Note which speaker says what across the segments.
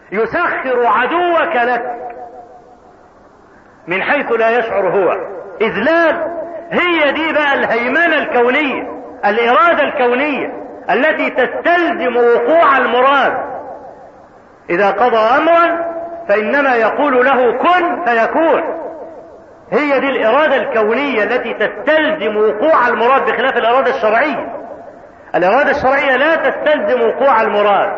Speaker 1: يسخر عدوك لك من حيث لا يشعر هو. إذلال. هي دي بقى الهيمنة الكونية، الإرادة الكونية التي تستلزم وقوع المراد. إذا قضى أمرا فإنما يقول له كن فيكون. هي دي الإرادة الكونية التي تستلزم وقوع المراد، بخلاف الإرادة الشرعية. الإرادة الشرعية لا تستلزم وقوع المراد.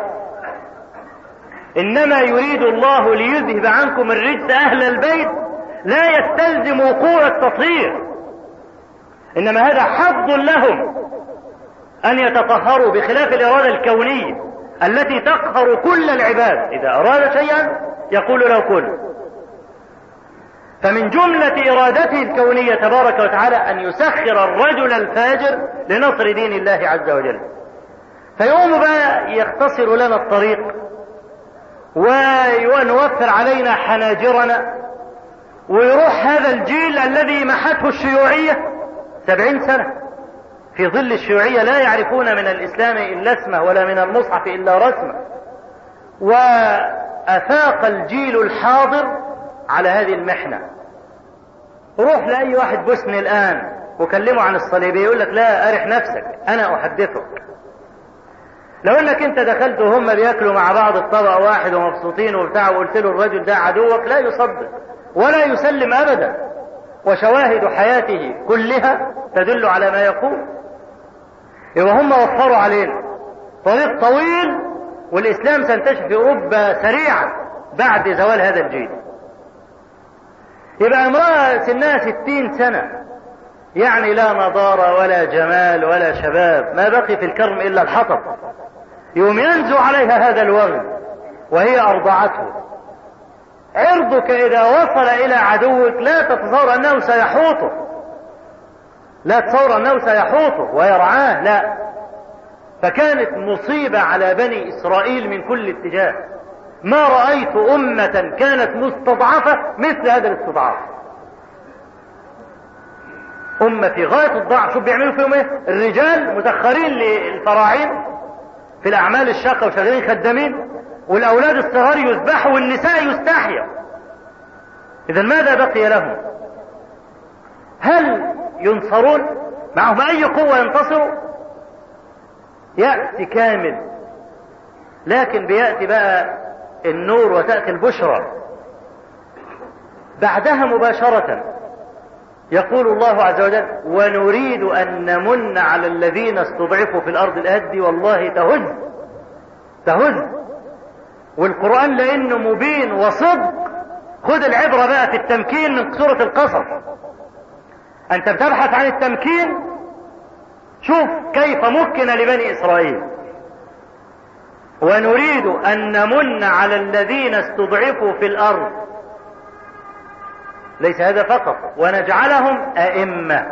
Speaker 1: إنما يريد الله ليذهب عنكم الرجس أهل البيت، لا يستلزم وقوع التطهير، إنما هذا حظ لهم أن يتطهروا، بخلاف الإرادة الكونية التي تقهر كل العباد. إذا أراد شيئا يقول له كن. فمن جملة إرادته الكونية تبارك وتعالى أن يسخر الرجل الفاجر لنصر دين الله عز وجل. فيقوم بقى يختصر لنا الطريق ونوفر علينا حناجرنا، ويروح هذا الجيل الذي محته الشيوعية 70 سنة في ظل الشيوعية، لا يعرفون من الإسلام إلا اسمه ولا من المصحف إلا رسمه، وأفاق الجيل الحاضر على هذه المحنة. روح لأي واحد بوسني الآن وكلمه عن الصليبية يقول لك لا، أرح نفسك، أنا أحدثك. لو انك انت دخلت وهم بياكلوا مع بعض الطبق واحد ومبسوطين وبتاع، وقلت له الرجل ده عدوك، لا يصدق ولا يسلم ابدا، وشواهد حياته كلها تدل على ما يقول. يبقى هم وفروا علينا طريق طويل، والاسلام سينتشر في اوروبا سريعا بعد زوال هذا الجيل. يبقى امرأة سنها 60 سنة، يعني لا نضارة ولا جمال ولا شباب، ما بقي في الكرم الا الحطب، يوم ينزو عليها هذا الوغد وهي ارضعته. عرضك اذا وصل الى عدوك لا تتصور انه سيحوطه، لا تتصور انه سيحوطه ويرعاه، لا. فكانت مصيبة على بني اسرائيل من كل اتجاه. ما رأيت امة كانت مستضعفة مثل هذا الاستضعاف. أمة في غاية الضعف. شوف بيعملوا فيهم ايه؟ الرجال مسخرين للفراعين في الأعمال الشاقة وشغالين خدامين، والأولاد الصغار يذبحوا والنساء يستحيوا. إذا ماذا بقي لهم؟ هل ينصرون؟ معهم أي قوة ينتصروا؟ يأتي كامل، لكن بيأتي بقى النور وتأتي البشرى. بعدها مباشرة يقول الله عز وجل ونريد أن نمن على الذين استضعفوا في الأرض. الأهدي والله تهز. والقرآن لأنه مبين وصدق. خذ العبرة بقى في التمكين من سورة القصص. أنت بتبحث عن التمكين، شوف كيف مكن لبني إسرائيل. ونريد أن نمن على الذين استضعفوا في الأرض. ليس هذا فقط، ونجعلهم أئمة،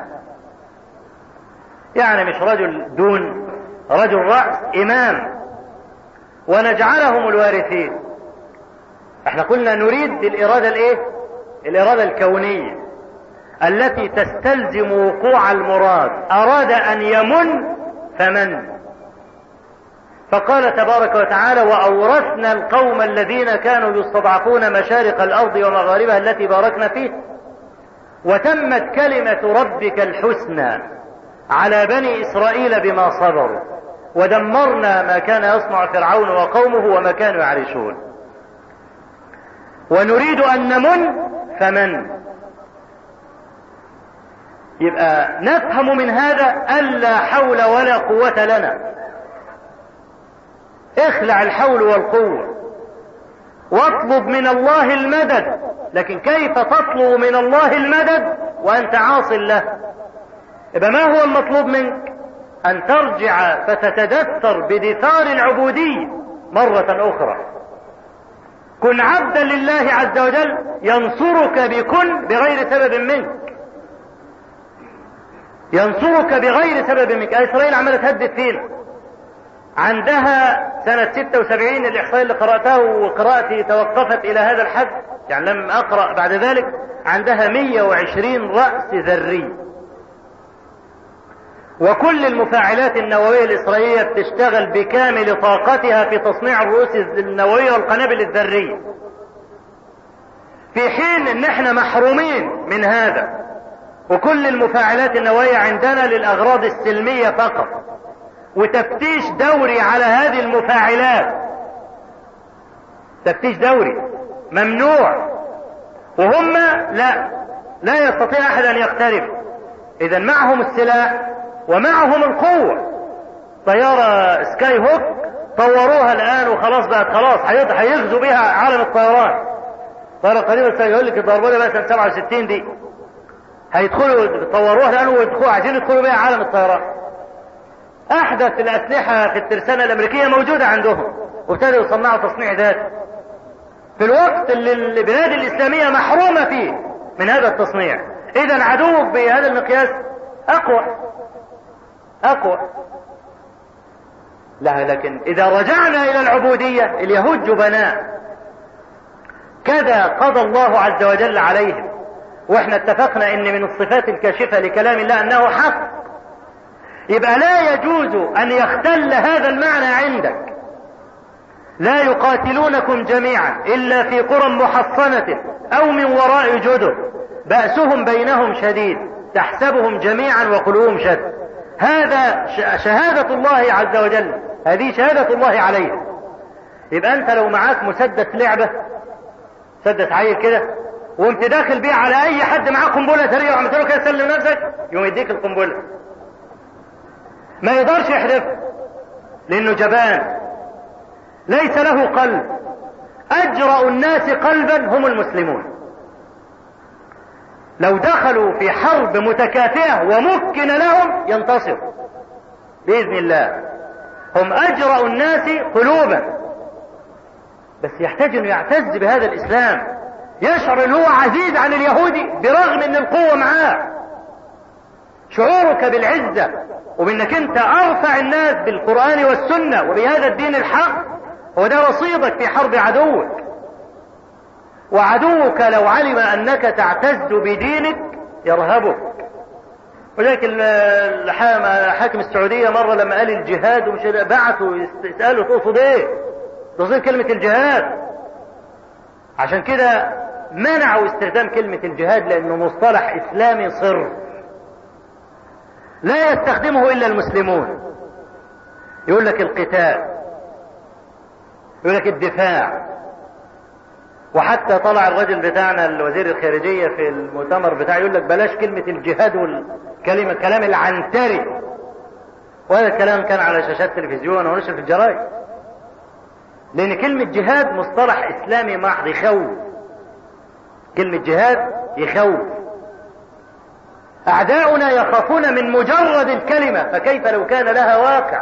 Speaker 1: يعني مش رجل دون، رجل رأس إمام، ونجعلهم الوارثين. احنا قلنا نريد الإرادة الايه؟ الإرادة الكونية التي تستلزم وقوع المراد. أراد أن يمن فمن. فقال تبارك وتعالى وأورثنا القوم الذين كانوا يستضعفون مشارق الأرض ومغاربها التي باركنا فيه وتمت كلمة ربك الحسنى على بني إسرائيل بما صبروا ودمرنا ما كان يصنع فرعون وقومه وما كانوا يعرشون. ونريد أن نمن فمن. يبقى نفهم من هذا ألا حول ولا قوة لنا. اخلع الحول والقوة واطلب من الله المدد. لكن كيف تطلب من الله المدد وأنت عاص له؟ يبقى ما هو المطلوب منك؟ أن ترجع فتتدثر بدثار العبودية مرة أخرى. كن عبدا لله عز وجل ينصرك بكن بغير سبب منك، ينصرك بغير سبب منك. إسرائيل عمالة تهدد فينا. عندها سنة 76 الإحصائية اللي قرأتها وقراءتي توقفت إلى هذا الحد، يعني لم أقرأ بعد ذلك. عندها 120 رأس ذري، وكل المفاعلات النووية الإسرائيلية بتشتغل بكامل طاقتها في تصنيع الرؤوس النووية والقنابل الذرية، في حين ان احنا محرومين من هذا. وكل المفاعلات النووية عندنا للأغراض السلمية فقط، وتفتيش دوري على هذه المفاعلات، تفتيش دوري ممنوع، وهم لا يستطيع أحد أن يقترب. إذا معهم السلاح ومعهم القوة. طيارة سكاي هوك طوروها الآن وخلاص بقت خلاص هيغزوا بها عالم الطيران. طيارة قديمة يقول لك الضربة دي مثلا 67 دي هيدخلوا طوروها الآن ويدخلوا عايزين يدخلوا بها عالم الطيران. أحدث الأسلحة في الترسانة الأمريكية موجودة عندهم، وابتدوا يصنعوا تصنيع ذاتي في الوقت اللي البلاد الإسلامية محرومة فيه من هذا التصنيع. إذا عدوك بهذا المقياس أقوى. لا، لكن إذا رجعنا إلى العبودية، اليهود جبناء، كذا قضى الله عز وجل عليهم. واحنا اتفقنا ان من الصفات الكاشفة لكلام الله انه حق، يبقى لا يجوز ان يختل هذا المعنى عندك. لا يقاتلونكم جميعا الا في قرى محصنة او من وراء جدر بأسهم بينهم شديد تحسبهم جميعا وقلوبهم شتى. هذا شهادة الله عز وجل، هذه شهادة الله عليه. يبقى انت لو معاك مسدس لعبة، مسدس عيل كده، وانت داخل بيه على اي حد معاه قنبله سريعه وعملت له كده سلم نفسك، يوم يديك القنبله ما يقدرش يحذفها لانه جبان ليس له قلب. اجرأ الناس قلبا هم المسلمون. لو دخلوا في حرب متكافئة ومكن لهم ينتصر بإذن الله. هم أجرأ الناس قلوبا، بس يحتاج انه يعتز بهذا الإسلام، يشعر ان هو عزيز عن اليهودي برغم ان القوة معاه. شعورك بالعزة وبانك انت ارفع الناس بالقرآن والسنة وبهذا الدين الحق هو ده رصيدك في حرب عدوك. وعدوك لو علم انك تعتز بدينك يرهبك. ولذلك حاكم السعودية مرة لما قال الجهاد ومش بعثوا يسألوا تقصد ايه؟ تقصد كلمة الجهاد. عشان كده منعوا استخدام كلمة الجهاد لانه مصطلح اسلامي صرف لا يستخدمه الا المسلمون. يقول لك القتال، يقول لك الدفاع. وحتى طلع الرجل بتاعنا الوزير الخارجية في المؤتمر بتاعه يقول لك بلاش كلمة الجهاد والكلمة كلام العنتري. وهذا الكلام كان على شاشات تلفزيون ونشر في الجرائد، لان كلمة جهاد مصطلح اسلامي محض يخوف. كلمة جهاد يخوف. اعداؤنا يخافون من مجرد الكلمة، فكيف لو كان لها واقع؟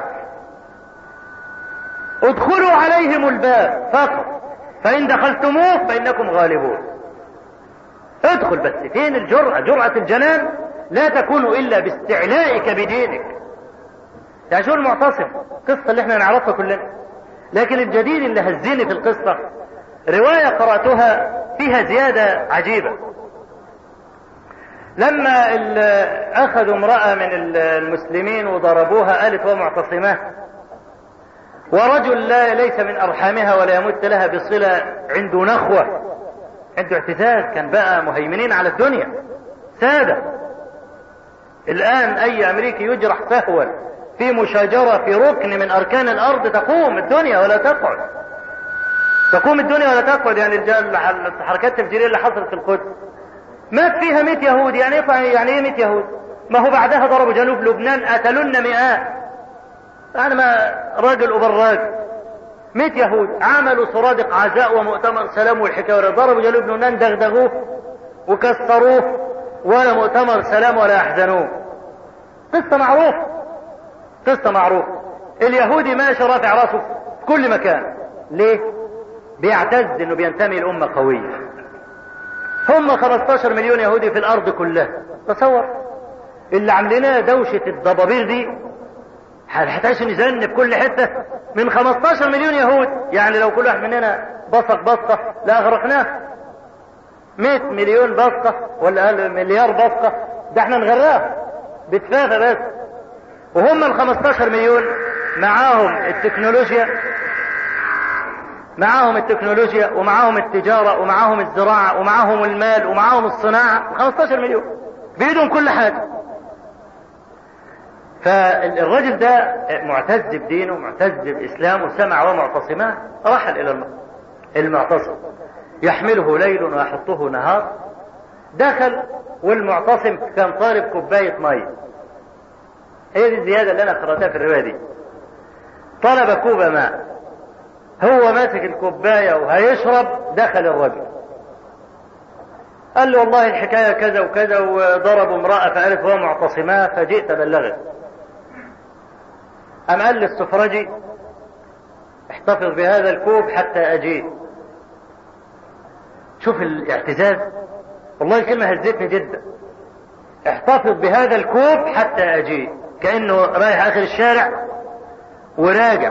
Speaker 1: ادخلوا عليهم الباب فقط فإن دخلتموه فإنكم غالبون. ادخل، بس فين الجرأة؟ جرأة الجنان لا تكون إلا باستعلائك بدينك. يعني شو المعتصم؟ القصة اللي احنا نعرفها كلنا، لكن الجديد اللي هزني في القصة رواية قرأتها فيها زيادة عجيبة. لما أخذوا امرأة من المسلمين وضربوها، قالت ومعتصماه، ورجل ليس من أرحامها ولا يمت لها بصلة، عنده نخوة، عنده اعتزاز، كان بقى مهيمنين على الدنيا سادة. الآن أي أمريكي يجرح سهوا في مشاجرة في ركن من أركان الأرض تقوم الدنيا ولا تقعد. تقوم الدنيا ولا تقعد. يعني الحركات التفجيرية اللي حصلت في القدس مات فيها 100 يهود. يعني ايه 100 يهود؟ ما هو بعدها ضربوا جنوب لبنان قتلونا مئات. يعني ما راجل راجل 100 يهود عملوا سرادق عزاء ومؤتمر سلام والحكاية، ضربوا جنوب لبنان دغدغوه وكسروه ولا مؤتمر سلام ولا احزنوه. قصة معروفة، قصة معروفة. اليهودي ماشي رافع راسه في كل مكان. ليه؟ بيعتز انه بينتمي لأمة قوية. هم 15 مليون يهودي في الارض كلها. تصور اللي عاملينها دوشة الضبابير دي هتعيش نزن في كل حتة من 15 مليون يهود. يعني لو كل واحد مننا بصق بصقة لا اغرقناه. 100 مليون بصقة ولا مليار بصقة ده احنا نغرقها بتفافة بس. وهم ال 15 مليون معاهم التكنولوجيا ومعاهم التجارة ومعاهم الزراعة ومعاهم المال ومعاهم الصناعة. 15 مليون بيدهم كل حاجة. فالرجل ده معتز بدينه، معتز بإسلامه، سمع ومعتصما، رحل إلى المعتصم يحمله ليل ويحطه نهار. دخل والمعتصم كان طالب كوباية مية. هي دي الزيادة اللي أنا قرأتها في الرواية دي. طلب كوب ماء، هو ماسك الكوباية وهيشرب، دخل الرجل قال له والله الحكاية كذا وكذا وضرب امرأة فقالت هو معتصما فجئت بلغت. أم قال للسفرجي احتفظ بهذا الكوب حتى أجيء. شوف الاعتزاز، والله الكلمة هزتني جدا. احتفظ بهذا الكوب حتى أجيء، كأنه رايح آخر الشارع وراجع،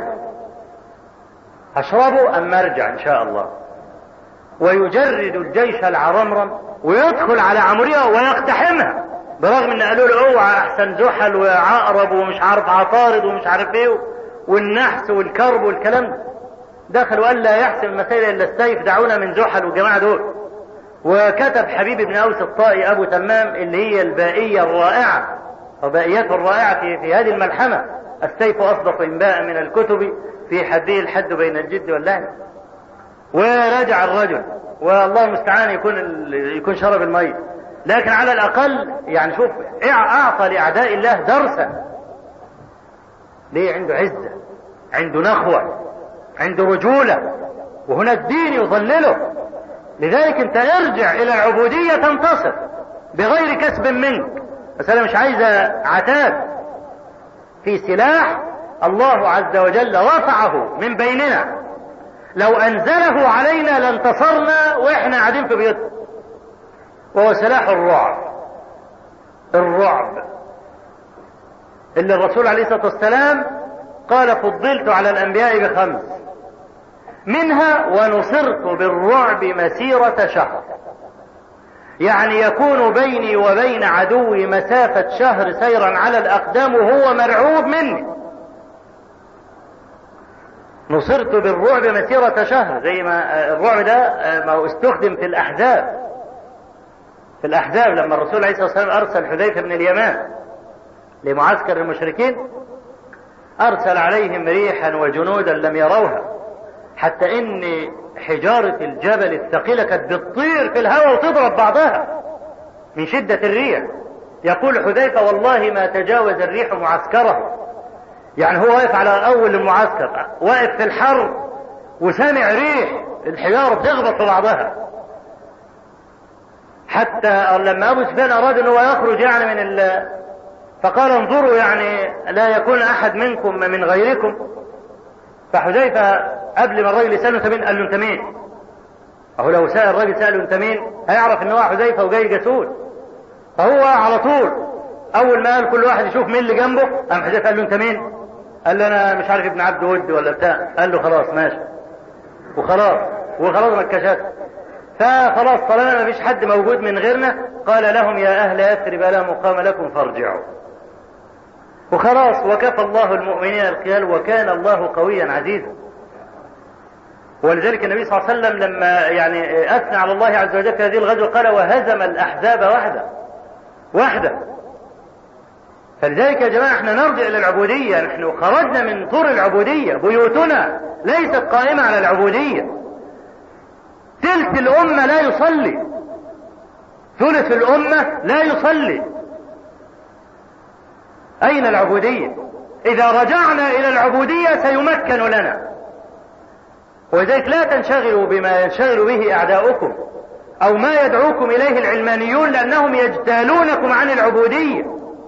Speaker 1: هشربه أما أرجع إن شاء الله. ويجرد الجيش العرمرم ويدخل على عمرية ويقتحمها، برغم ان قالوا له اوعى احسن زحل وعقرب ومش عارف عطارد ومش عارف ايه والنحس والكرب والكلام ده. دخل وقال لا يحسم المسائل الا السيف، دعونا من زحل والجماعه دول. وكتب حبيب بن اوس الطائي ابو تمام اللي هي البائيه الرائعه وبائيته الرائعه في هذه الملحمه: السيف اصدق انباء من الكتب، في حده الحد بين الجد واللهن. ورجع الرجل، والله المستعان يكون شرب الميت، لكن على الأقل يعني شوف أعطى لأعداء الله درسا. ليه؟ عنده عزة، عنده نخوة، عنده رجولة، وهنا الدين يظلله. لذلك انت ارجع إلى العبودية تنتصر بغير كسب منك. بس أنا مش عايزة عتاد في سلاح الله عز وجل رفعه من بيننا، لو أنزله علينا لانتصرنا وإحنا قاعدين في بيوتنا، وهو سلاح الرعب اللي الرسول عليه الصلاة والسلام قال فضلت على الأنبياء ب5 منها ونصرت بالرعب مسيرة شهر. يعني يكون بيني وبين عدوي مسافة شهر سيرا على الأقدام وهو مرعوب مني. نصرت بالرعب مسيرة شهر، زي ما الرعب ده ما هو استخدم في الأحزاب لما الرسول عليه الصلاة والسلام أرسل حذيفة بن اليمان لمعسكر المشركين، أرسل عليهم ريحا وجنودا لم يروها، حتى إن حجارة الجبل الثقيلة كانت بتطير في الهواء وتضرب بعضها من شدة الريح. يقول حذيفة والله ما تجاوز الريح معسكره. يعني هو واقف على أول المعسكر، واقف في الحر وسامع ريح الحجارة بتخبط في بعضها، حتى لما أبو سفيان أراد أنه يخرج يعني فقال انظروا يعني لا يكون أحد منكم من غيركم. فحذيفة قبل ما الراجل يسأله انت مين؟ قال له انت مين؟ أهو لو سأل الراجل سأله انت مين هيعرف ان هو حذيفة وجاي جاسوس. فهو على طول أول ما قال كل واحد يشوف مين اللي جنبه، قام حذيفة قال له انت مين؟ قال له أنا مش عارف ابن عبد ود ولا بتاع. قال له خلاص ماشي، وخلاص ما اتكشفت. فخلاص طالما ما فيش حد موجود من غيرنا، قال لهم يا أهل يثرب لا مقام لكم فارجعوا. وخلاص وكفى الله المؤمنين القتال وكان الله قويا عزيزا. ولذلك النبي صلى الله عليه وسلم لما يعني أثنى على الله عز وجل في هذه الغزوة قال وهزم الأحزاب وحده. فلذلك يا جماعة احنا نرجع إلى العبودية. نحن خرجنا من طور العبودية، بيوتنا ليست قائمة على العبودية. ثلث الأمة لا يصلي، ثلث الأمة لا يصلي. أين العبودية؟ إذا رجعنا إلى العبودية سيمكن لنا. ولذلك لا تنشغلوا بما ينشغل به أعداؤكم أو ما يدعوكم إليه العلمانيون، لأنهم يجتالونكم عن العبودية.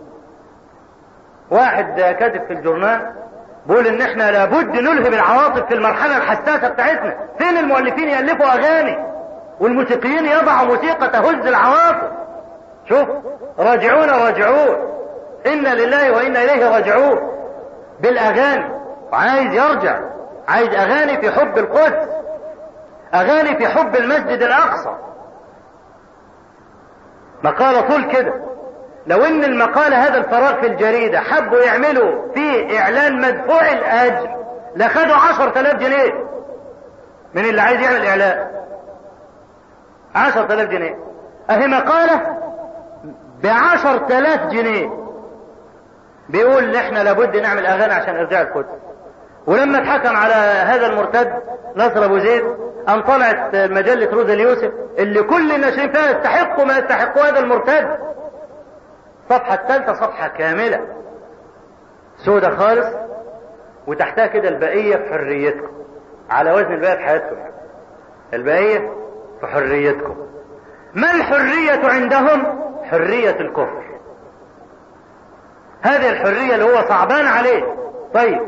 Speaker 1: واحد كاتب في الجورنال بيقول ان احنا لابد نلهب العواطف في المرحلة الحساسة بتاعتنا. فين المؤلفين يألفوا اغاني والموسيقيين يضعوا موسيقى تهز العواطف؟ شوف راجعون انا لله وانا اليه راجعون بالاغاني. وعايز يرجع، عايز اغاني في حب القدس، اغاني في حب المسجد الاقصى. مقالة طول كده لو ان المقالة هذا الفراغ في الجريدة حبوا يعملوا فيه اعلان مدفوع الاجر لخدوا 10,000 جنيه من اللي عايز يعمل اعلان. 10,000 جنيه اهي مقالة ب10,000 جنيه بيقول احنا لابد نعمل اغاني عشان ارجاع القدس. ولما اتحكم على هذا المرتد نصر ابو زيد ان طلعت مجلة روزا اليوسف اللي كل الناشرين فيها يستحقوا ما يستحقوا هذا المرتد، صفحة الثالثة صفحة كاملة سودة خالص وتحتها كده البقية في حريتكم، على وزن البقية في حياتكم، البقية في حريتكم. ما الحرية عندهم؟ حرية الكفر. هذه الحرية اللي هو صعبان عليه. طيب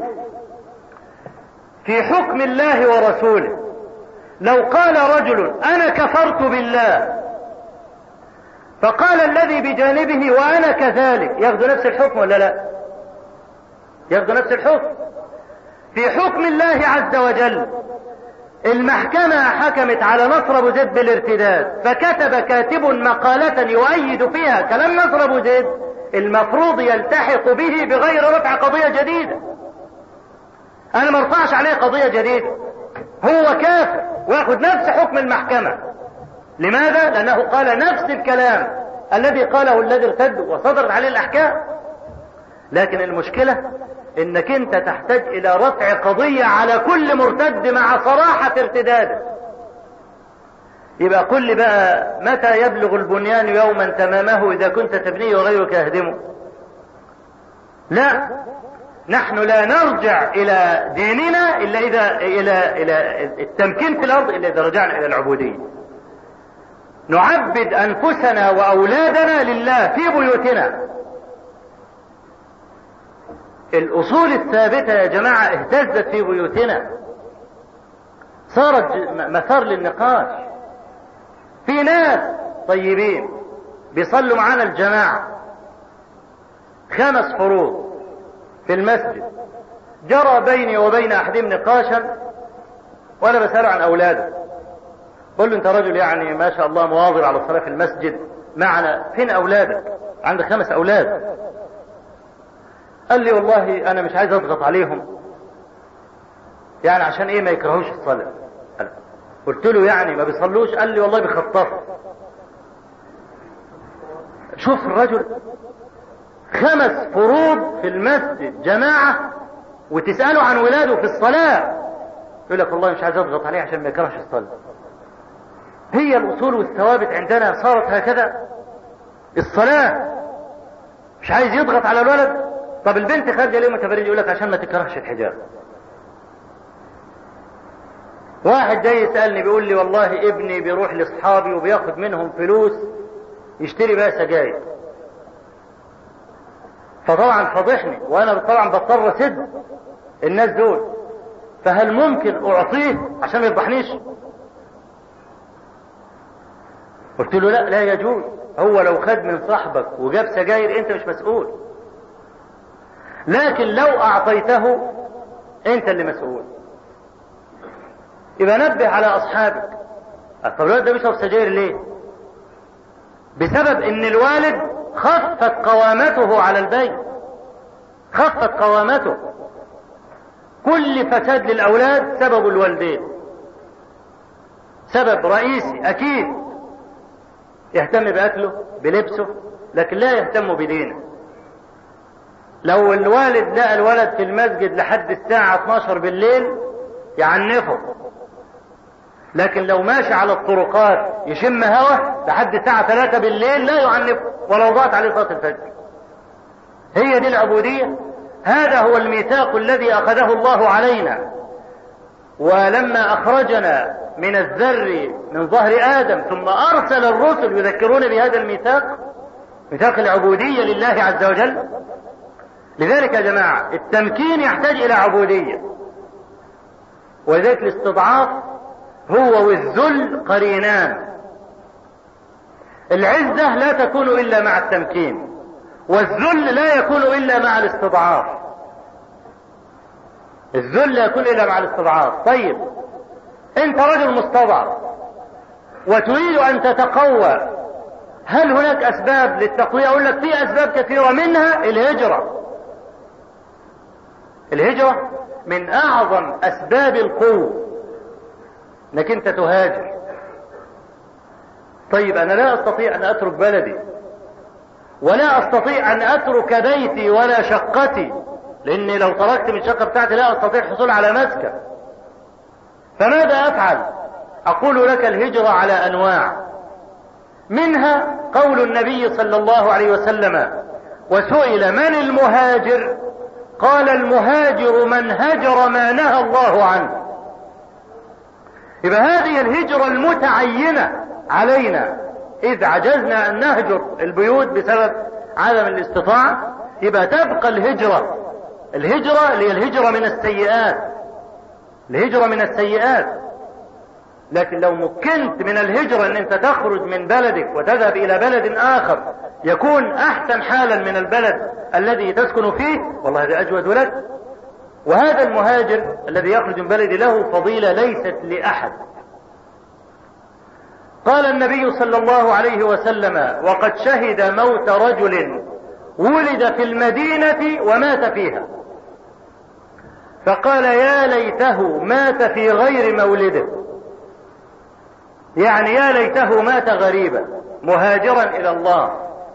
Speaker 1: في حكم الله ورسوله لو قال رجل انا كفرت بالله فقال الذي بجانبه وانا كذلك، ياخذ نفس الحكم ولا لا؟ ياخذ نفس الحكم. في حكم الله عز وجل المحكمة حكمت على نصر ابو زيد بالارتداد، فكتب كاتب مقالة يؤيد فيها كلام نصر ابو زيد، المفروض يلتحق به بغير رفع قضية جديدة. انا ما ارفعش عليه قضية جديدة، هو كافر وياخذ نفس حكم المحكمة. لماذا؟ لانه قال نفس الكلام الذي قاله الذي ارتد وصدرت عليه الاحكام. لكن المشكلة انك انت تحتاج الى رفع قضية على كل مرتد مع صراحة ارتداده. يبقى قل لي بقى متى يبلغ البنيان يوما تمامه اذا كنت تبنيه وغيرك يهدمه؟ لا، نحن لا نرجع الى ديننا الا اذا الى التمكين في الارض الا اذا رجعنا الى العبودية. نعبد انفسنا واولادنا لله في بيوتنا. الاصول الثابتة يا جماعة اهتزت في بيوتنا، صارت مثار للنقاش. في ناس طيبين بيصلوا معنا الجماعة 5 فروض في المسجد، جرى بيني وبين احدهم نقاشا وانا بسأله عن اولاده، بقول له انت رجل يعني ما شاء الله مواظب على الصلاة في المسجد معنا، فين اولادك؟ عندك 5 اولاد. قال لي والله انا مش عايز اضغط عليهم يعني عشان ايه ما يكرهوش الصلاة. قلت له يعني ما بيصلوش؟ قال لي والله بيخطفوا. شوف الرجل 5 فروض في المسجد جماعة وتسأله عن ولاده في الصلاة يقول لك والله مش عايز اضغط عليه عشان ما يكرهش الصلاة. هي الاصول والثوابت عندنا صارت هكذا. الصلاة مش عايز يضغط على الولد. طب البنت خارجة ليه متبرجة؟ يقول لك عشان ما تكرهش الحجاب. واحد جاي يسألني بيقول لي والله ابني بيروح لاصحابي وبياخد منهم فلوس يشتري بقى سجاير، فطبعا فضحني وانا طبعا بضطر اسد الناس دول، فهل ممكن اعطيه عشان ما يفضحنيش؟ قلت له لا يجوز. هو لو خد من صاحبك وجاب سجاير انت مش مسؤول، لكن لو اعطيته انت اللي مسؤول. يبقى نبه على اصحابك. طب الولد ده بيشرب سجاير ليه؟ بسبب ان الوالد خفت قوامته على البيت، خفت قوامته. كل فساد للاولاد سبب الوالدين، سبب رئيسي اكيد. يهتم باكله بلبسه لكن لا يهتم بدينه. لو الوالد لقى الولد في المسجد لحد الساعة 12 بالليل يعنفه، لكن لو ماشي على الطرقات يشم هوا لحد الساعة 3 بالليل لا يعنفه ولو ضاعت عليه صلاة الفجر. هي دي العبودية. هذا هو الميثاق الذي أخذه الله علينا. ولما أخرجنا من الذر من ظهر آدم ثم أرسل الرسل يذكرون بهذا الميثاق، ميثاق العبودية لله عز وجل. لذلك يا جماعة التمكين يحتاج إلى عبودية، ولذلك الاستضعاف هو والذل قرينان. العزة لا تكون إلا مع التمكين، والذل لا يكون إلا مع الاستضعاف. الذل لا يكون إلا مع الاستضعاف. طيب انت رجل مستضعف وتريد ان تتقوى، هل هناك أسباب للتقوية؟ أقول لك في أسباب كثيرة، منها الهجرة. الهجرة من أعظم أسباب القوة، انك انت تهاجر. طيب انا لا استطيع ان اترك بلدي، ولا استطيع ان اترك بيتي ولا شقتي، لاني لو تركت من الشقة بتاعتي لا استطيع الحصول على مسكن. فماذا افعل؟ اقول لك الهجرة على انواع، منها قول النبي صلى الله عليه وسلم: وسئل من المهاجر؟ قال: المهاجر من هجر ما نهى الله عنه. يبقى هذه الهجرة المتعينة علينا، إذ عجزنا أن نهجر البيوت بسبب عدم الاستطاعة، يبقى تبقى الهجرة اللي هي الهجرة من السيئات، الهجرة من السيئات. لكن لو مكنت من الهجرة ان انت تخرج من بلدك وتذهب الى بلد اخر يكون احسن حالا من البلد الذي تسكن فيه، والله هذا اجود لك. وهذا المهاجر الذي يخرج من بلده له فضيلة ليست لأحد. قال النبي صلى الله عليه وسلم: وقد شهد موت رجل ولد في المدينة ومات فيها، فقال: يا ليته مات في غير مولده، يعني يا ليته مات غريبا مهاجرا إلى الله.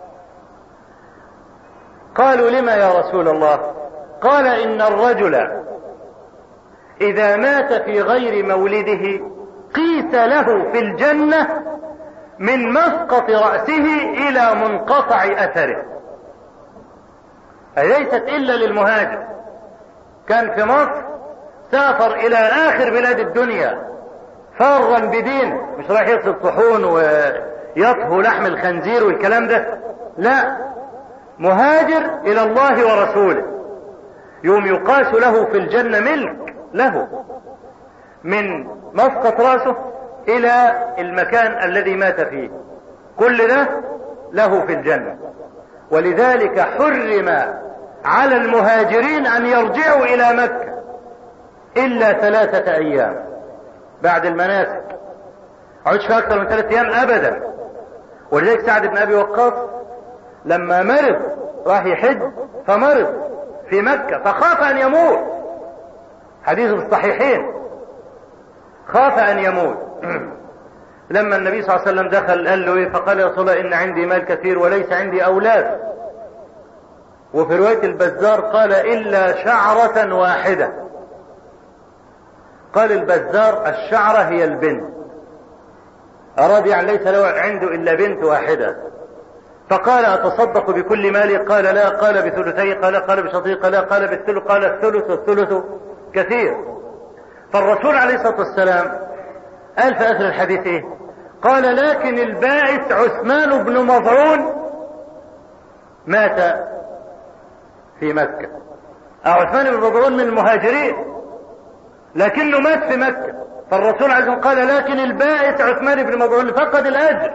Speaker 1: قالوا: لما يا رسول الله؟ قال: إن الرجل إذا مات في غير مولده قيس له في الجنة من مسقط رأسه إلى منقطع أثره. ليست إلا للمهاجر. كان في مصر سافر إلى آخر بلاد الدنيا فارا بدينه، مش رايح يصل طحون ويطهو لحم الخنزير والكلام ده، لا، مهاجر إلى الله ورسوله، يوم يقاس له في الجنة ملك له من مسقط رأسه إلى المكان الذي مات فيه، كل ده له في الجنة. ولذلك حرم على المهاجرين أن يرجعوا إلى مكة إلا 3 أيام بعد المناسك، عودش في أكثر من 3 أيام أبدا. ولذلك سعد بن أبي وقاص لما مرض راح يحج فمرض في مكة فخاف أن يموت، حديث في الصحيحين، خاف أن يموت. لما النبي صلى الله عليه وسلم دخل قال له: فقال: يا رسول الله إن عندي مال كثير وليس عندي أولاد. وفي رواية البزار قال: إلا شعرة واحدة. قال البزار: الشعرة هي البنت، أراد يعني ليس له عنده إلا بنت واحدة. فقال: أتصدق بكل مالي؟ قال: لا. قال: بثلثي؟ قال بشطيق؟ قال بالثلث. قال: الثلث والثلث كثير. فالرسول عليه الصلاة والسلام قال في آخر الحديث إيه؟ قال: لكن البائس عثمان بن مظعون مات في مكة. عثمان بن مظعون من المهاجرين لكنه مات في مكة. فالرسول عليه الصلاة والسلام قال: لكن البائس عثمان بن مظعون فقد الأجر،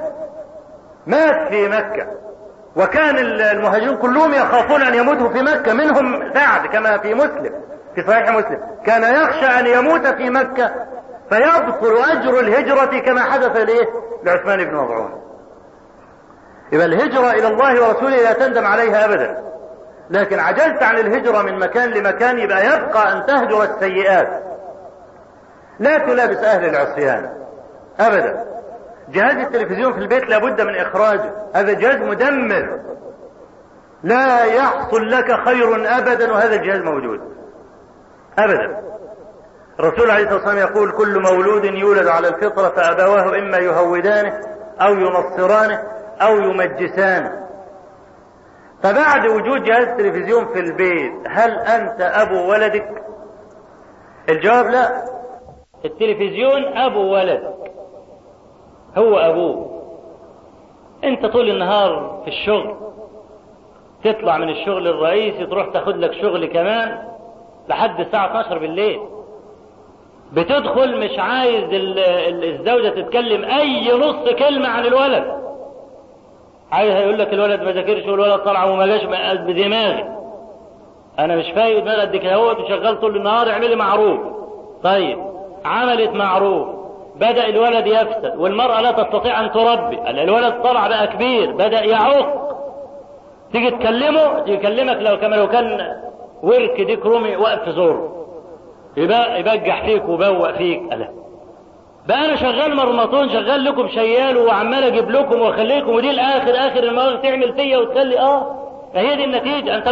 Speaker 1: مات في مكة. وكان المهاجرين كلهم يخافون أن يموتوا في مكة، منهم سعد كما في مسلم في صحيح مسلم، كان يخشى أن يموت في مكة فيبطل أجر الهجرة كما حدث لعثمان بن مظعون. يبقى الهجرة إلى الله ورسوله لا تندم عليها أبدا. لكن عجزت عن الهجرة من مكان لمكان، يبقى يبقى أن تهجر السيئات، لا تلابس أهل العصيان أبدا. جهاز التلفزيون في البيت لابد من إخراجه، هذا جهاز مدمر، لا يحصل لك خير أبدا وهذا الجهاز موجود أبدا. الرسول عليه الصلاة والسلام يقول: كل مولود يولد على الفطرة فأبواه إما يهودانه أو ينصرانه أو يمجسانه. فبعد وجود جهاز التلفزيون في البيت هل أنت أبو ولدك؟ الجواب لا. التلفزيون أبو ولدك، هو أبوه. أنت طول النهار في الشغل، تطلع من الشغل الرئيسي تروح تاخد لك شغل كمان لحد الساعة 12 بالليل، بتدخل مش عايز الزوجة تتكلم أي نص كلمة عن الولد، عايز هيقول لك الولد ما ذاكرش والولد طلع وما جاش بدماغي، أنا مش فايق دماغي قد كده، هو شغال طول النهار اعملي معروف. طيب عملت معروف، بدأ الولد يفسد، والمرأة لا تستطيع أن تربي، الولد طلع بقى كبير بدأ يعوق، تيجي تكلمه يكلمك كما لو كان ورك ديك رومي واقف في زوره، يبجح فيك وبوق فيك. ألا بقى أنا شغال مرمطون، شغال لكم شيال وعمال أجيب لكم وأخليكم، ودي الآخر المواقف تعمل فيا وتخلي هي دي النتيجة. أنت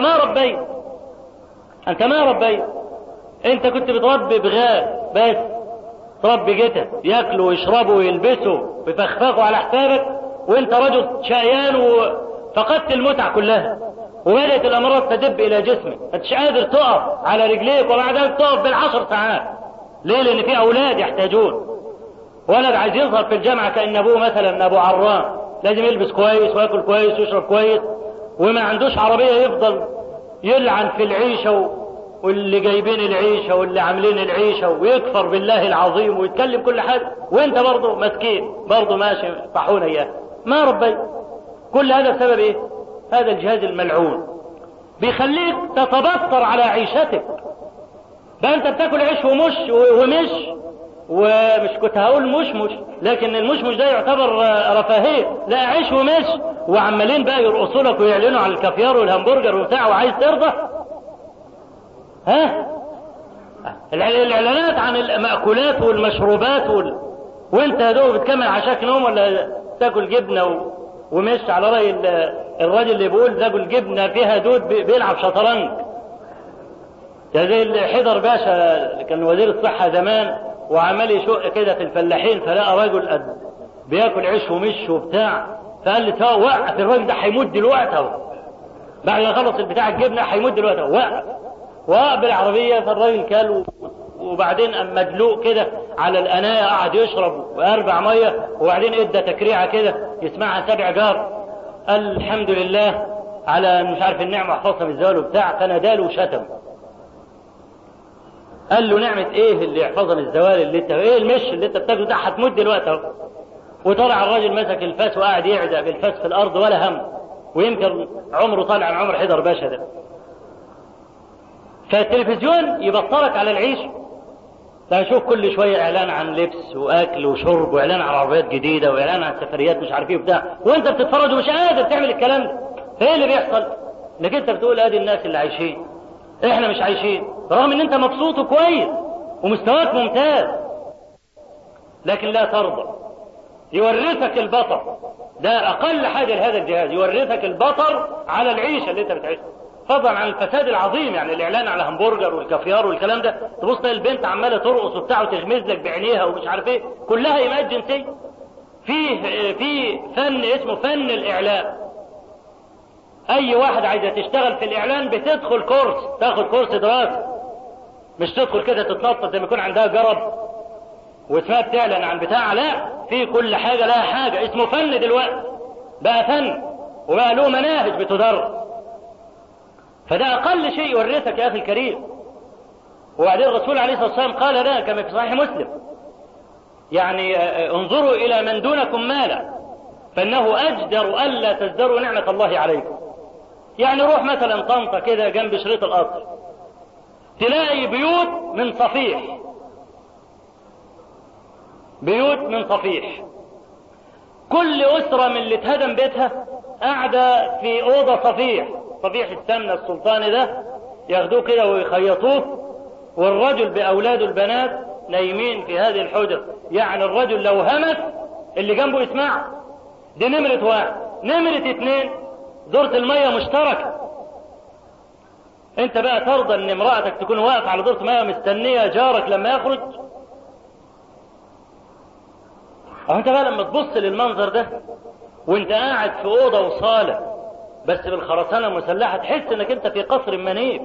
Speaker 1: ما ربيت، أنت كنت بتربي بغاب بس، تربي جتت ياكلوا ويشربوا ويلبسوا ويفخفخوا على حسابك، وأنت رجل شقيان وفقدت المتعة كلها، وبدأت الأمراض تدب إلى جسمك، أنتش قادر تقف على رجليك، ومع ذلك تقف بال10 ساعات. ليه؟ لأن في أولاد يحتاجون. ولد عايز يظهر في الجامعة كأن أبوه مثلا أبو عرام، لازم يلبس كويس ويأكل كويس ويشرب كويس، وما عندوش عربية يفضل يلعن في العيشة واللي جايبين العيشة واللي عاملين العيشة، ويكفر بالله العظيم ويتكلم كل حاجة، وانت برضه مسكين برضه ماشي طاحون اياه. ما ربيت. كل هذا بسبب ايه؟ هذا الجهاز الملعون بيخليك تتبطر على عيشتك. بقى انت بتاكل عيش ومش كنت هقول مش، لكن المش ده يعتبر رفاهية. لا، عيش ومش، وعمالين بقى يرقصوا لك ويعلنوا على الكافيار والهمبرجر وبتاع، وعايز ترضى؟ الاعلانات عن المأكولات والمشروبات وانت يا دوب بتكمل عشاك نوم، ولا تاكل جبنة ومش على رأي الراجل اللي بيقول تاكل جبنة فيها دود بيلعب شطرنج. زي حيدر باشا اللي كان وزير الصحة زمان، وعمال يشق كده في الفلاحين، فلقى رجل بياكل عيش ومش وبتاع، فقال لي وقف الراجل ده هيموت دلوقتي اهو، بعد ما يخلص البتاع الجبنة هيموت دلوقتي اهو. وقف بالعربية، فالراجل كل، وبعدين قام مدلوق كده على القناية، قعد يشرب ويربع مية، وبعدين ادى تكريعة كده يسمعها 7 جار، قال الحمد لله على مش عارف النعمة احفظها من الزوال وبتاع، فناداله وشتم. قال له نعمة ايه اللي يحفظها من الزوال؟ اللي انت ايه المش اللي انت بتاكله ده هتموت دلوقتي اهو. وطلع الراجل مسك الفاس وقعد يعزق بالفاس في الارض ولا هم، ويمكن عمره طالع عن عمر حيدر باشا ده. فالتلفزيون يبطلك على العيش، تشوف كل شوية اعلان عن لبس واكل وشرب، واعلان عن عربيات جديدة، واعلان عن سفريات مش عارف ايه وبتاع، وانت بتتفرج ومش قادر تعمل الكلام ده. فايه اللي بيحصل؟ انك انت بتقول ادي الناس اللي عايشين، احنا مش عايشين، رغم ان انت مبسوط وكويس ومستواك ممتاز، لكن لا ترضى. يورثك البطر، ده اقل حاجة لهذا الجهاز، يورثك البطر على العيشة اللي انت بتعيشها، فضلا عن الفساد العظيم. يعني الاعلان على همبرجر والكافيار والكلام ده، تبص البنت عمالة ترقص وبتاع وتغمز لك بعينيها ومش عارف ايه، كلها ايماءات جنسية. في فن اسمه فن الاعلان. اي واحد عايزة تشتغل في الاعلان بتدخل كورس، تاخد كورس دراسة، مش تدخل كده تتنطط زي ما يكون عندها جرب واسمها بتعلن عن بتاع. لا، في كل حاجة لها حاجة، اسمه فن دلوقتي، بقى فن وبقى له مناهج بتدرس. فده اقل شيء يورثك يا اخي الكريم. وبعدين الرسول عليه الصلاة والسلام قال ده كما في صحيح مسلم، يعني انظروا الى من دونكم مالا فانه اجدر الا تزدروا نعمة الله عليكم. يعني روح مثلا طنطا كده جنب شريط القطر، تلاقي بيوت من صفيح، بيوت من صفيح، كل أسرة من اللي اتهدم بيتها قاعدة في أوضة صفيح السمنة السلطاني ده، ياخدوه كده ويخيطوه، والرجل بأولاده البنات نايمين في هذه الحجر. يعني الرجل لو همس اللي جنبه يسمع. دي نمرة 1. نمرة 2، دورة المية مشتركة. انت بقى ترضى ان امرأتك تكون واقفة على دورة مية مستنية جارك لما يخرج؟ انت بقى لما تبص للمنظر ده وانت قاعد في اوضة وصالة بس بالخرسانة مسلحة، تحس انك انت في قصر منيف.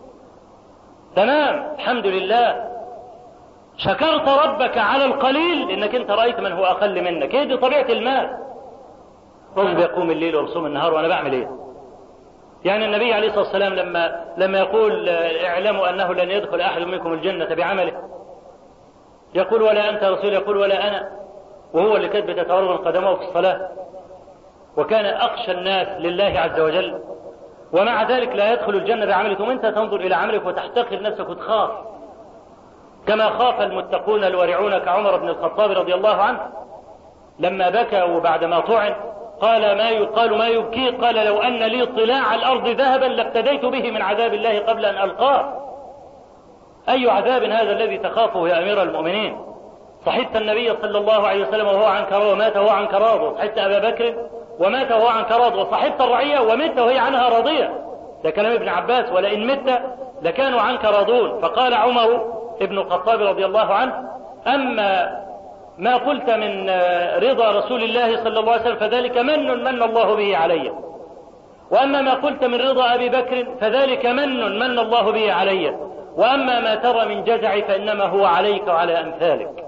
Speaker 1: تمام، الحمد لله، شكرت ربك على القليل انك انت رأيت من هو اقل منك. هي دي طبيعة المال. رجل بيقوم الليل ويصوم النهار، وانا بعمل ايه؟ يعني النبي عليه الصلاة والسلام لما يقول اعلموا انه لن يدخل احد منكم الجنة بعمله، يقول ولا انت يا رسول، يقول ولا انا، وهو اللي كانت بتتورم قدمه في الصلاة، وكان أخشى الناس لله عز وجل، ومع ذلك لا يدخل الجنة بعملك. وانت تنظر إلى عملك وتحتقر نفسك وتخاف.
Speaker 2: كما خاف المتقون الورعون كعمر بن الخطاب رضي الله عنه لما بكى وبعدما طعن قال ما يبكيه؟ قال لو أن لي طلاع الأرض ذهبا لافتديت به من عذاب الله قبل أن ألقاه. أي عذاب هذا الذي تخافه يا أمير المؤمنين؟ صحبت النبي صلى الله عليه وسلم وهو عنك راض ومات وهو عنك راض، وصحبت أبا بكر ومات وهو عنك راض، وصحبت الرعية ومت وهي عنها راضية. ده كلام ابن عباس: ولئن مت لكانوا عنك راضون. فقال عمر ابن الخطاب رضي الله عنه: أما ما قلت من رضا رسول الله صلى الله عليه وسلم فذلك من الله به علي، وأما ما قلت من رضا أبي بكر فذلك من الله به علي، وأما ما ترى من جزعي فإنما هو عليك وعلى أمثالك.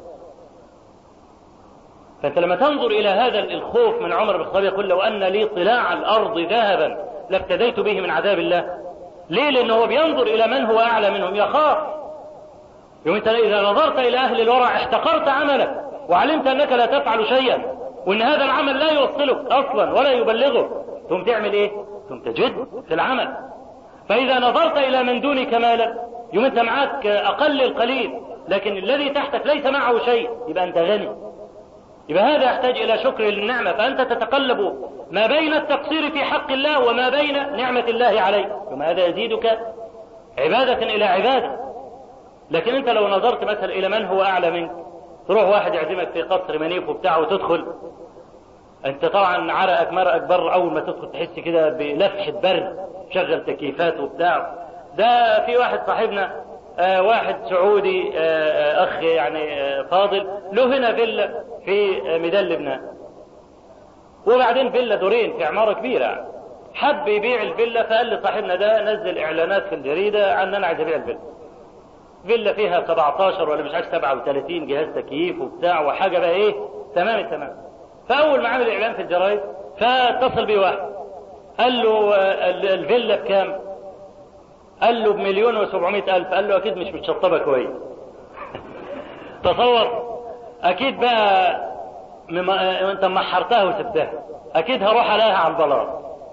Speaker 2: فأنت لما تنظر إلى هذا الخوف من عمر بن الخطاب يقول: لو أن لي طلاع الأرض ذهبا لافتديت به من عذاب الله. ليه؟ لأنه بينظر إلى من هو أعلى منهم، يخاف. يوم أنت إذا نظرت إلى أهل الورع احتقرت عملك وعلمت أنك لا تفعل شيئا وأن هذا العمل لا يوصلك أصلا ولا يبلغك، ثم تعمل إيه؟ ثم تجد في العمل. فإذا نظرت إلى من دونك مالا يوم أنت معك أقل القليل لكن الذي تحتك ليس معه شيء، يبقى أنت غني. يبقى هذا يحتاج إلى شكر للنعمة. فأنت تتقلب ما بين التقصير في حق الله وما بين نعمة الله عليك، ثم هذا يزيدك عبادة إلى عبادة. لكن أنت لو نظرت مثلا إلى من هو أعلى منك، تروح واحد يعزمك في قصر منيف وبتاع وتدخل، أنت طبعا عرقك مرقك بر، أول ما تدخل تحس كده بلفحة برد، شغل تكييفات وبتاع. ده في واحد صاحبنا واحد سعودي أخ يعني فاضل له هنا فيلا في ميدان لبنان، وبعدين فيلا دورين في عمارة كبيرة، حب يبيع الفيلا فقال لي صاحبنا ده نزل إعلانات في الجريدة عن أنا عايز أبيع الفيلا. فيلا فيها 17 ولا مش عارف 37 جهاز تكييف وبتاع وحاجة بقى إيه تمام التمام. فأول ما عمل إعلان في الجرايد فاتصل بيه واحد قال له الفيلا بكام؟ قال له ب1,700,000. قال له أكيد مش متشطبة كويس. تصور، أكيد بقى أنت محرتها وسبتها، أكيد هروح عليها على البلاط.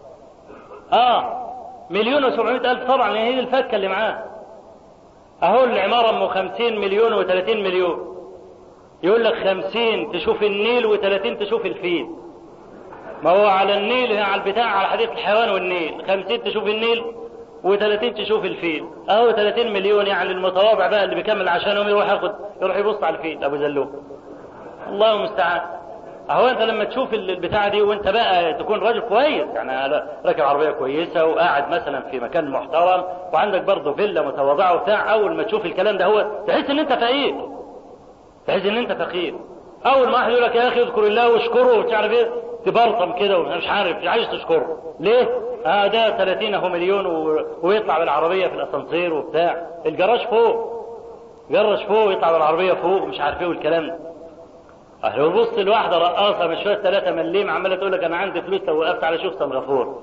Speaker 2: 1,700,000 طبعا، هي دي الفكة اللي معاه. أهو العمارة أمه 50 مليون و30 مليون. يقول لك 50 تشوف النيل و30 تشوف الفيل. ما هو على النيل على البتاع على حديقة الحيوان والنيل، 50 تشوف النيل و30 تشوف الفيل. اهو 30 مليون يعني المتواضع بقى اللي بيكمل عشانهم يروح يبص على الفيل ابو زلوم. الله المستعان. اهو انت لما تشوف البتاعه دي وانت بقى تكون راجل كويس، يعني راكب عربيه كويسه وقاعد مثلا في مكان محترم وعندك برضه فيلا متواضعه وبتاع، اول ما تشوف الكلام ده هو تحس ان انت فقير، تحس ان انت فقير. اول ما واحد يقول لك يا اخي اذكر الله واشكره ومش عارف ايه، تبرطم كده ومش عارف مش عايز تشكره ليه؟ ده 30 مليون ويطلع بالعربيه في الاسانسير وبتاع، الجراج فوق يطلع بالعربيه فوق مش عارف ايه والكلام ده. لو بص لواحده رقاصه مش شويه 3 مليم عماله تقول لك انا عندي فلوس لو وقفت على شوف سنغافور.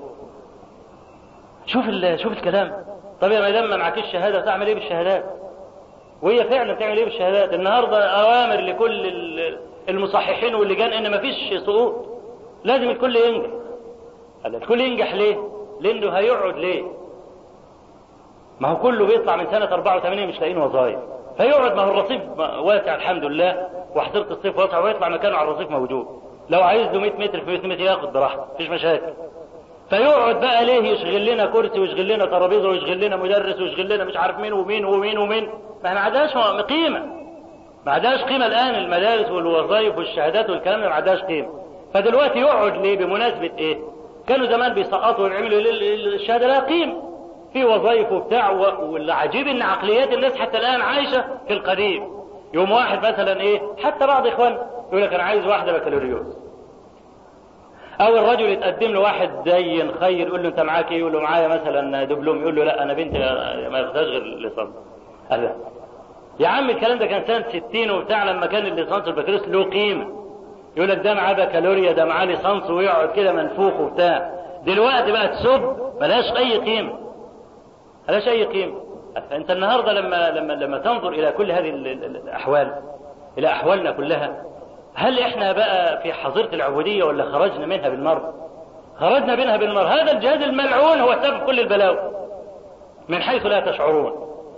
Speaker 2: شوف الكلام. طب يا مدام ما معكيش شهاده تعمل ايه بالشهادات؟ وهي فعلا بتعمل ايه بالشهادات؟ النهارده اوامر لكل المصححين واللجان ان مفيش سقوط، لازم الكل ينجح. الكل ينجح ليه؟ لانه هيقعد ليه؟ ما هو كله بيطلع من سنه 84 مش لاقيين وظائف، فيقعد. ما هو الرصيف واسع الحمد لله وحضرت الصيف واسع ويطلع مكانه على الرصيف موجود، لو عايز له 100 متر في 100 متر ياخد براحته مفيش مشاكل. فيقعد بقى ليه؟ يشغل لنا كرسي ويشغل لنا ترابيزه ويشغل لنا مدرس ويشغل لنا مش عارف مين ومين ومين ومين. ما عندهاش قيمه، ما عندهاش قيمه الان المدارس والوظائف والشهادات والكلام ده ما عندهاش قيمه. فدلوقتي يقعد ليه؟ بمناسبه ايه؟ كانوا زمان بيسقطوا ويعملوا الشهاده لها قيمه في وظائف وبتاع. والعجيب ان عقليات الناس حتى الان عايشه في القديم. يوم واحد مثلا ايه، حتى بعض اخوان يقول لك انا عايز واحده بكالوريوس، او الرجل يتقدم له واحد دين خير يقول له انت معاك ايه؟ يقول له معايا مثلا دبلوم، يقول له لا انا بنتي ما ياخدهاش غير الليسانس. قال لا يا عم الكلام ده كان سنه 60 وبتاع لما كان الليسانس البكالوريوس له قيمه. يقول لك ده معاه بكالوريا ده معاه ليسانس ويقعد كده منفوخ وبتاع. دلوقتي بقى تسب ملهاش اي قيمه، ملهاش اي قيمه. فانت النهارده لما تنظر الى كل هذه الاحوال، الى احوالنا كلها، هل احنا بقى في حظيره العبوديه ولا خرجنا منها بالمره؟ خرجنا منها بالمره. هذا الجهاز الملعون هو سبب كل البلاوي من حيث لا تشعرون.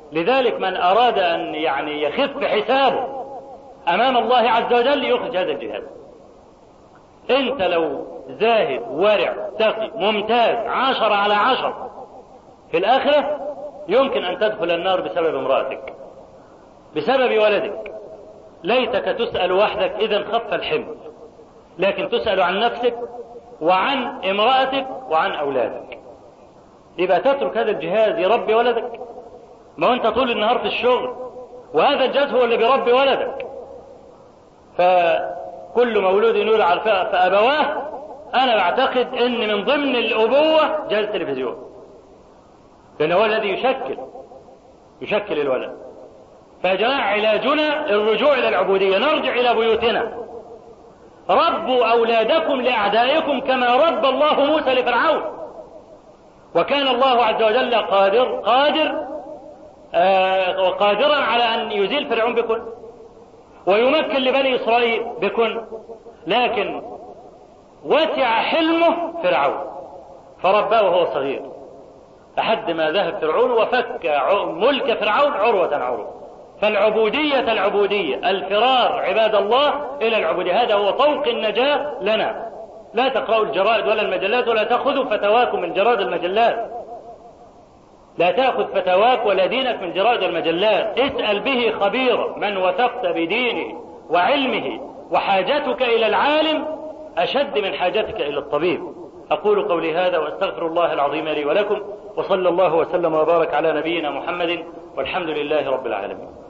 Speaker 2: لذلك من أراد أن يعني يخف حسابه أمام الله عز وجل يخرج هذا الجهاد. أنت لو زاهد ورع تقي ممتاز 10/10 في الآخرة يمكن أن تدخل النار بسبب امرأتك، بسبب ولدك. ليتك تسأل وحدك إذا خف الحمل، لكن تسأل عن نفسك وعن امرأتك وعن أولادك. يبقى تترك هذا الجهاز يربي ولدك؟ ما أنت طول النهار في الشغل، وهذا الجهاز هو اللي بيربي ولدك. فكل مولود يولد على فأبواه، أنا بعتقد أن من ضمن الأبوة جهاز التلفزيون، لأنه هو الذي يشكل الولد. فيا جماعة علاجنا الرجوع إلى العبودية، نرجع إلى بيوتنا. ربوا أولادكم لأعدائكم كما ربى الله موسى لفرعون، وكان الله عز وجل قادرا على أن يزيل فرعون بكل، ويمكن لبني إسرائيل بكل، لكن وسع حلمه فرعون فرباه وهو صغير لحد ما ذهب فرعون وفك ملك فرعون عروة. فالعبودية الفرار عباد الله إلى العبودية، هذا هو طوق النجاة لنا. لا تقرأوا الجرائد ولا المجلات، ولا تأخذوا فتواكم من جرائد المجلات، لا تأخذ فتواك ولا دينك من جرائد المجلات. اسأل به خبيرا من وثقت بدينه وعلمه، وحاجتك إلى العالم أشد من حاجتك إلى الطبيب. أقول قولي هذا وأستغفر الله العظيم لي ولكم، وصلى الله وسلم وبارك على نبينا محمد، والحمد لله رب العالمين.